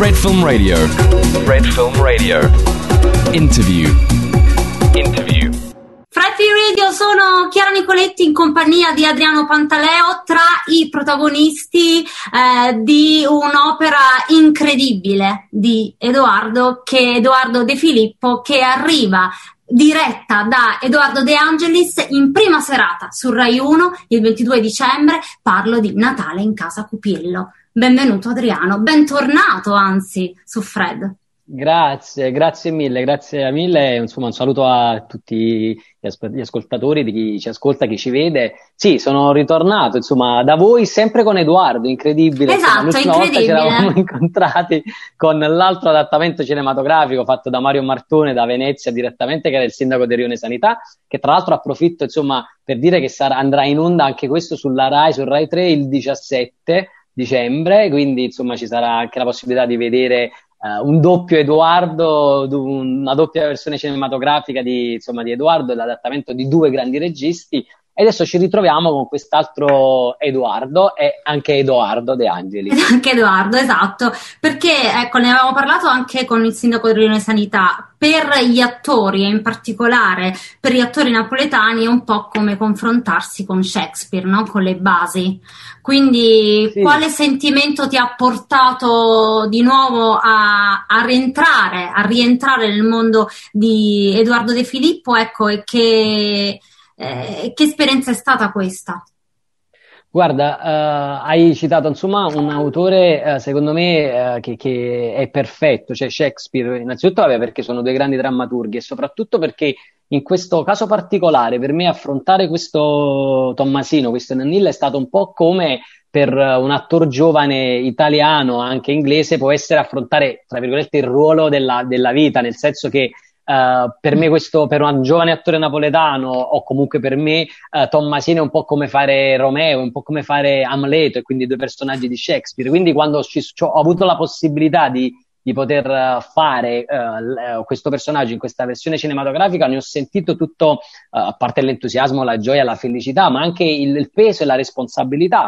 Red Film Radio. Red Film Radio. Interview. Fred Film Radio, sono Chiara Nicoletti in compagnia di Adriano Pantaleo, tra i protagonisti di un'opera incredibile di Edoardo De Filippo, che arriva diretta da Edoardo De Angelis in prima serata su Rai 1 il 22 dicembre. Parlo di Natale in Casa Cupiello. Benvenuto Adriano, bentornato anzi su Fred. Grazie mille, insomma un saluto a tutti gli ascoltatori, di chi ci ascolta, chi ci vede. Sì, sono ritornato insomma da voi sempre con Edoardo, incredibile. Esatto, l'ultima volta ci eravamo incontrati con l'altro adattamento cinematografico fatto da Mario Martone da Venezia direttamente, che era il sindaco di Rione Sanità, che tra l'altro approfitto insomma per dire che andrà in onda anche questo sulla Rai, su Rai 3 il 17 dicembre, quindi insomma ci sarà anche la possibilità di vedere un doppio Edoardo, una doppia versione cinematografica di Edoardo, l'adattamento di due grandi registi. E adesso ci ritroviamo con quest'altro Edoardo e anche Edoardo De Angelis. Anche Edoardo, esatto, perché ecco, ne avevamo parlato anche con il sindaco di Rione Sanità. Per gli attori, e in particolare per gli attori napoletani, è un po' come confrontarsi con Shakespeare, no? Con le basi. Quindi sì. Quale sentimento ti ha portato di nuovo a rientrare nel mondo di Edoardo De Filippo, ecco, e che esperienza è stata questa? Guarda, hai citato insomma un autore secondo me che è perfetto, cioè Shakespeare innanzitutto perché sono due grandi drammaturghi e soprattutto perché in questo caso particolare per me affrontare questo Tommasino, questo Nannilla, è stato un po' come per un attore giovane italiano, anche inglese, può essere affrontare tra virgolette il ruolo della vita, nel senso che per me per un giovane attore napoletano, o comunque per me Tommasino è un po' come fare Romeo, un po' come fare Amleto, e quindi due personaggi di Shakespeare. Quindi quando ho avuto la possibilità di poter fare questo personaggio in questa versione cinematografica, ne ho sentito tutto, a parte l'entusiasmo, la gioia, la felicità, ma anche il peso e la responsabilità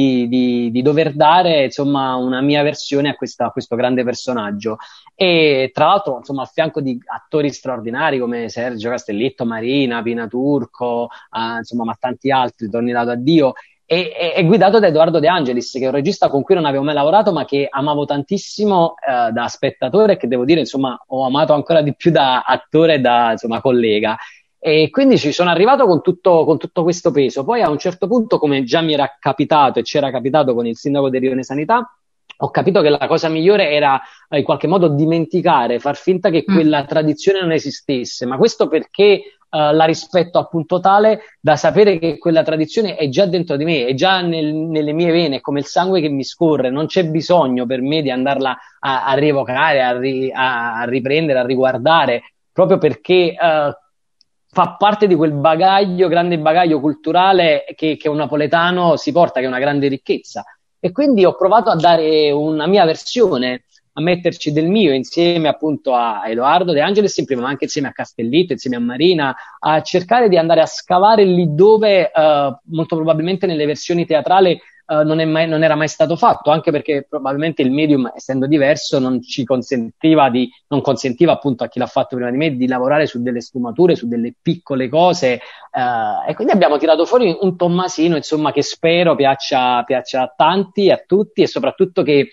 di dover dare insomma una mia versione a questo grande personaggio. E tra l'altro insomma a fianco di attori straordinari come Sergio Castellitto, Marina, Pina Turco, insomma, ma tanti altri, Tony Dato a Dio. È guidato da Edoardo De Angelis, che è un regista con cui non avevo mai lavorato, ma che amavo tantissimo da spettatore, e che devo dire insomma ho amato ancora di più da attore e da insomma collega. E quindi ci sono arrivato con tutto questo peso. Poi a un certo punto, come già mi era capitato e ci era capitato con il sindaco di Rione Sanità, ho capito che la cosa migliore era in qualche modo dimenticare, far finta che quella tradizione non esistesse, ma questo perché la rispetto appunto tale da sapere che quella tradizione è già dentro di me, è già nelle mie vene, è come il sangue che mi scorre, non c'è bisogno per me di andarla a rievocare, a riprendere, a riguardare, proprio perché fa parte di quel grande bagaglio culturale che un napoletano si porta, che è una grande ricchezza. E quindi ho provato a dare una mia versione, a metterci del mio insieme appunto a Edoardo De Angelis in prima, ma anche insieme a Castellitto, insieme a Marina, a cercare di andare a scavare lì dove molto probabilmente nelle versioni teatrali non era mai stato fatto, anche perché probabilmente il medium, essendo diverso, non consentiva appunto a chi l'ha fatto prima di me di lavorare su delle sfumature, su delle piccole cose, e quindi abbiamo tirato fuori un Tommasino insomma che spero piaccia a tanti, a tutti, e soprattutto che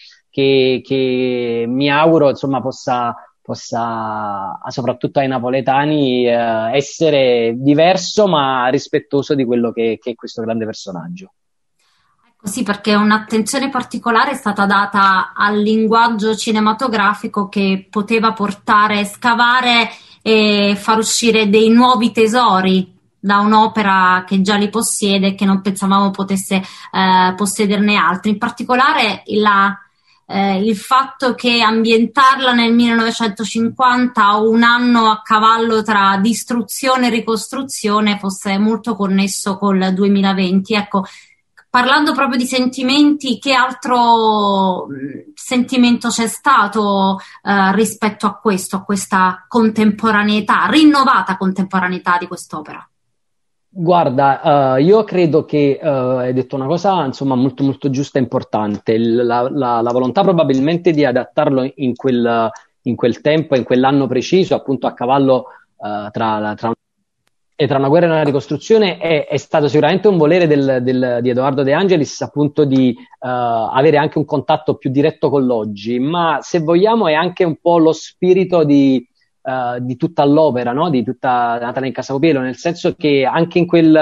mi auguro insomma possa soprattutto ai napoletani essere diverso ma rispettoso di quello che è questo grande personaggio. Sì, perché un'attenzione particolare è stata data al linguaggio cinematografico, che poteva portare, scavare e far uscire dei nuovi tesori da un'opera che già li possiede e che non pensavamo potesse possederne altri. In particolare il fatto che ambientarla nel 1950, un anno a cavallo tra distruzione e ricostruzione, fosse molto connesso col 2020. Ecco, parlando proprio di sentimenti, che altro sentimento c'è stato rispetto a questa contemporaneità, rinnovata contemporaneità di quest'opera? Guarda, io credo che hai detto una cosa, insomma, molto, molto giusta e importante. La volontà probabilmente di adattarlo in quel tempo, in quell'anno preciso, appunto a cavallo tra una guerra e una ricostruzione, è stato sicuramente un volere di Edoardo De Angelis, appunto, di avere anche un contatto più diretto con l'oggi, ma se vogliamo è anche un po' lo spirito di tutta l'opera, no? Di tutta Natale in Casa Copielo, nel senso che anche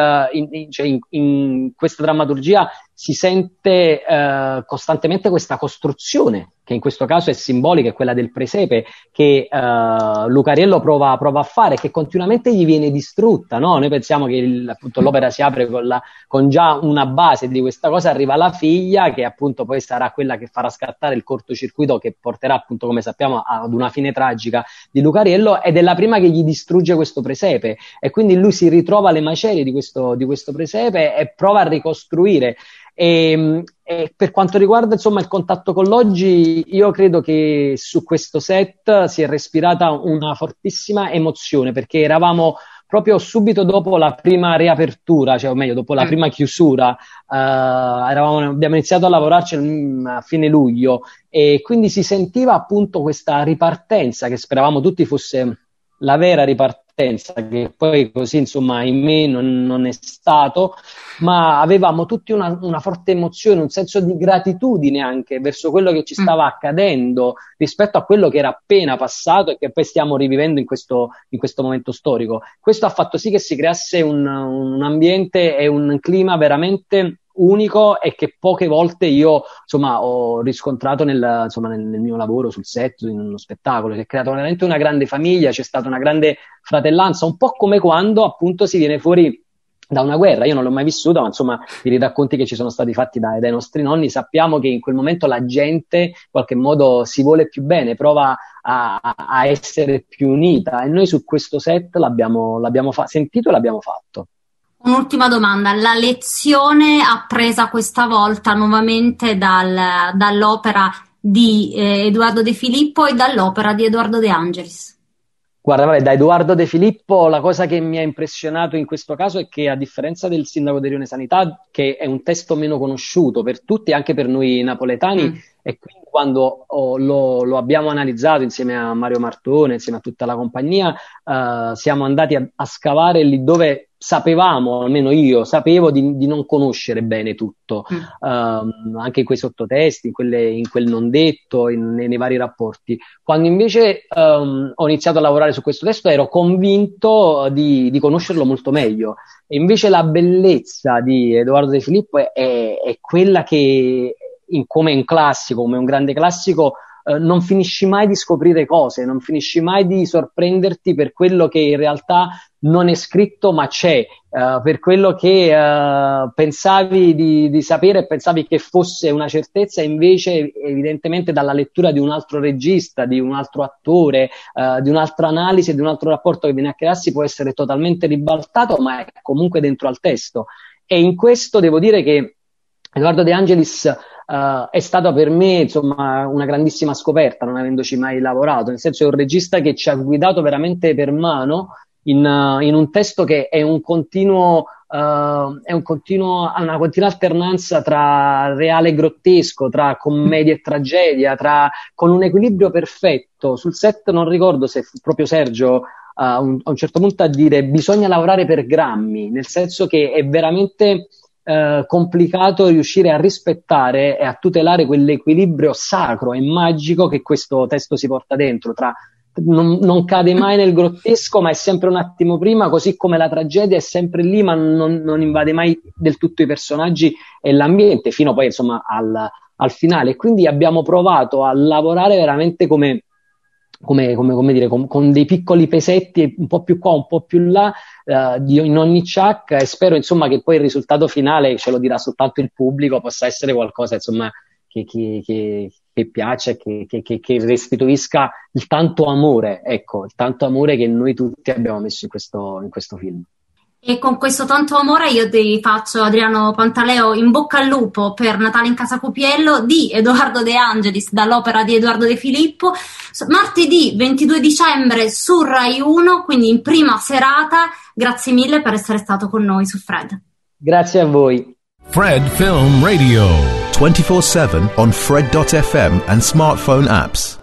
in questa drammaturgia si sente costantemente questa costruzione, che in questo caso è simbolica, è quella del presepe, che Lucariello prova a fare, che continuamente gli viene distrutta, no? Noi pensiamo che appunto l'opera si apre con già una base di questa cosa, arriva la figlia, che appunto poi sarà quella che farà scattare il cortocircuito che porterà, appunto, come sappiamo, ad una fine tragica di Lucariello, ed è la prima che gli distrugge questo presepe, e quindi lui si ritrova alle macerie di questo presepe e prova a ricostruire. E per quanto riguarda, insomma, il contatto con l'oggi, io credo che su questo set si è respirata una fortissima emozione, perché eravamo proprio subito dopo la prima riapertura, cioè o meglio dopo la prima chiusura, abbiamo iniziato a lavorarci a fine luglio, e quindi si sentiva appunto questa ripartenza che speravamo tutti fosse la vera ripartenza, che poi così, insomma, in me non è stato, ma avevamo tutti una forte emozione, un senso di gratitudine anche verso quello che ci stava accadendo rispetto a quello che era appena passato e che poi stiamo rivivendo in questo momento storico. Questo ha fatto sì che si creasse un ambiente e un clima veramente unico, e che poche volte io, insomma, ho riscontrato nel mio lavoro sul set, in uno spettacolo, che ha creato veramente una grande famiglia, c'è stata una grande fratellanza, un po' come quando appunto si viene fuori da una guerra. Io non l'ho mai vissuta, ma insomma, per i racconti che ci sono stati fatti dai nostri nonni, sappiamo che in quel momento la gente in qualche modo si vuole più bene, prova a essere più unita, e noi su questo set l'abbiamo sentito e l'abbiamo fatto. Un'ultima domanda, la lezione appresa questa volta nuovamente dall'opera di Edoardo De Filippo e dall'opera di Edoardo De Angelis? Guarda, vabbè, da Edoardo De Filippo la cosa che mi ha impressionato in questo caso è che, a differenza del Sindaco di Rione Sanità, che è un testo meno conosciuto per tutti, anche per noi napoletani, e quindi quando lo abbiamo analizzato insieme a Mario Martone, insieme a tutta la compagnia, siamo andati a scavare lì dove sapevamo, almeno io sapevo di non conoscere bene tutto, anche in quei sottotesti, in quel non detto, nei vari rapporti. Quando invece ho iniziato a lavorare su questo testo, ero convinto di conoscerlo molto meglio. E invece la bellezza di Edoardo De Filippo è quella che, come un classico, come un grande classico, non finisci mai di scoprire cose, non finisci mai di sorprenderti per quello che in realtà non è scritto ma c'è, per quello che pensavi di sapere e pensavi che fosse una certezza, invece evidentemente dalla lettura di un altro regista, di un altro attore, di un'altra analisi, di un altro rapporto che viene a crearsi, può essere totalmente ribaltato, ma è comunque dentro al testo. E in questo devo dire che Edoardo De Angelis è stata per me, insomma, una grandissima scoperta, non avendoci mai lavorato, nel senso è un regista che ci ha guidato veramente per mano in un testo che è una continua alternanza tra reale e grottesco, tra commedia e tragedia, con un equilibrio perfetto. Sul set non ricordo se fu proprio Sergio a un certo punto a dire: bisogna lavorare per grammi, nel senso che è veramente complicato riuscire a rispettare e a tutelare quell'equilibrio sacro e magico che questo testo si porta dentro, non cade mai nel grottesco, ma è sempre un attimo prima, così come la tragedia è sempre lì, ma non invade mai del tutto i personaggi e l'ambiente, fino poi, insomma, al finale. Quindi abbiamo provato a lavorare veramente come dire, con dei piccoli pesetti, un po' più qua, un po' più là, in ogni ciacca, e spero, insomma, che poi il risultato finale, ce lo dirà soltanto il pubblico, possa essere qualcosa, insomma, che piaccia e che restituisca il tanto amore, ecco, il tanto amore che noi tutti abbiamo messo in questo film. E con questo tanto amore io ti faccio, Adriano Pantaleo, in bocca al lupo per Natale in Casa Copiello di Edoardo De Angelis, dall'opera di Edoardo De Filippo, martedì 22 dicembre su Rai 1, quindi in prima serata. Grazie mille per essere stato con noi su Fred. Grazie a voi. Fred Film Radio. 24/7 on Fred.fm and smartphone apps.